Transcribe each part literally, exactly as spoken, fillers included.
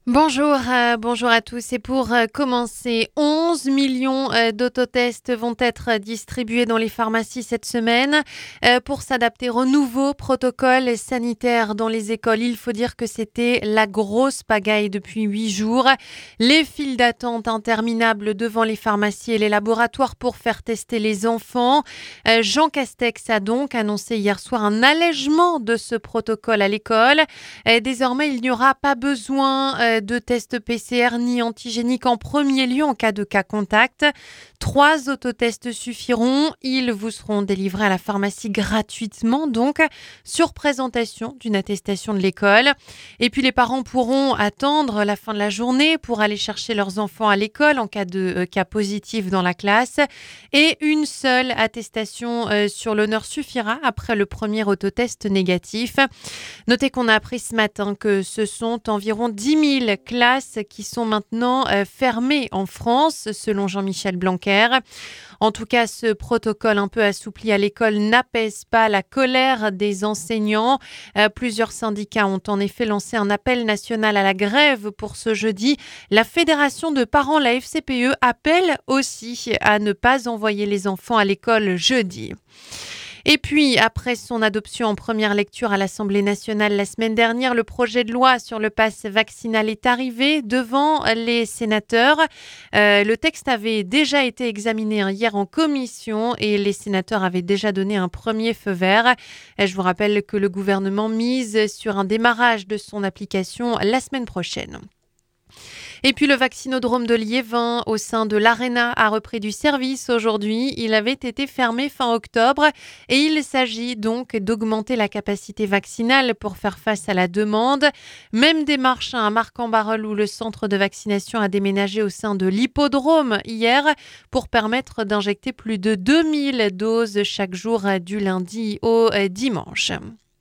Bonjour, euh, bonjour à tous. Et pour euh, commencer, onze millions euh, d'autotests vont être distribués dans les pharmacies cette semaine euh, pour s'adapter au nouveau protocole sanitaire dans les écoles. Il faut dire que c'était la grosse pagaille depuis huit jours. Les files d'attente interminables devant les pharmacies et les laboratoires pour faire tester les enfants. Euh, Jean Castex a donc annoncé hier soir un allègement de ce protocole à l'école. Euh, désormais, il n'y aura pas besoin euh, de tests P C R ni antigéniques en premier lieu en cas de cas contact. Trois autotests suffiront. Ils vous seront délivrés à la pharmacie gratuitement, donc sur présentation d'une attestation de l'école. Et puis les parents pourront attendre la fin de la journée pour aller chercher leurs enfants à l'école en cas de euh, cas positif dans la classe. Et une seule attestation euh, sur l'honneur suffira après le premier autotest négatif. Notez qu'on a appris ce matin que ce sont environ dix mille classes qui sont maintenant euh, fermées en France, selon Jean-Michel Blanquer. En tout cas, ce protocole un peu assoupli à l'école n'apaise pas la colère des enseignants. Euh, plusieurs syndicats ont en effet lancé un appel national à la grève pour ce jeudi. La Fédération de parents, la F C P E, appelle aussi à ne pas envoyer les enfants à l'école jeudi. Et puis, après son adoption en première lecture à l'Assemblée nationale la semaine dernière, le projet de loi sur le pass vaccinal est arrivé devant les sénateurs. Euh, le texte avait déjà été examiné hein, hier en commission et les sénateurs avaient déjà donné un premier feu vert. Et je vous rappelle que le gouvernement mise sur un démarrage de son application la semaine prochaine. Et puis le vaccinodrome de Liévin au sein de l'Arena a repris du service aujourd'hui. Il avait été fermé fin octobre et il s'agit donc d'augmenter la capacité vaccinale pour faire face à la demande. Même démarche à Marcq-en-Barœul où le centre de vaccination a déménagé au sein de l'hippodrome hier pour permettre d'injecter plus de deux mille doses chaque jour du lundi au dimanche.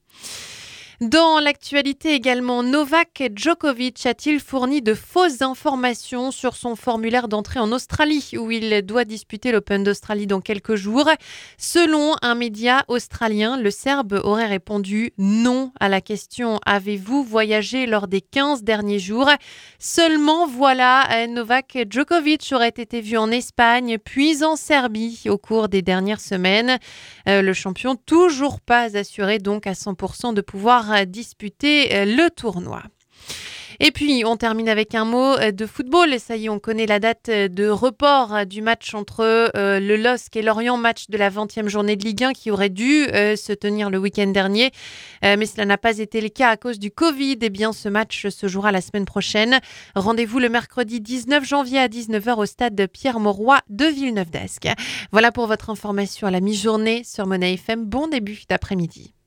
Dans l'actualité également, Novak Djokovic a-t-il fourni de fausses informations sur son formulaire d'entrée en Australie où il doit disputer l'Open d'Australie dans quelques jours? Selon un média australien, le Serbe aurait répondu non à la question « Avez-vous voyagé lors des quinze derniers jours ?» Seulement voilà, Novak Djokovic aurait été vu en Espagne puis en Serbie au cours des dernières semaines. Euh, le champion toujours pas assuré donc à cent pour cent de pouvoir disputer le tournoi. Et puis, on termine avec un mot de football. Ça y est, on connaît la date de report du match entre euh, le L O S C et Lorient, match de la vingtième journée de Ligue un qui aurait dû euh, se tenir le week-end dernier. Euh, mais cela n'a pas été le cas à cause du Covid. Eh bien, ce match se jouera la semaine prochaine. Rendez-vous le mercredi dix-neuf janvier à dix-neuf heures au stade Pierre-Mauroy de Villeneuve-d'Ascq. Voilà pour votre information à la mi-journée sur Monnaie F M. Bon début d'après-midi.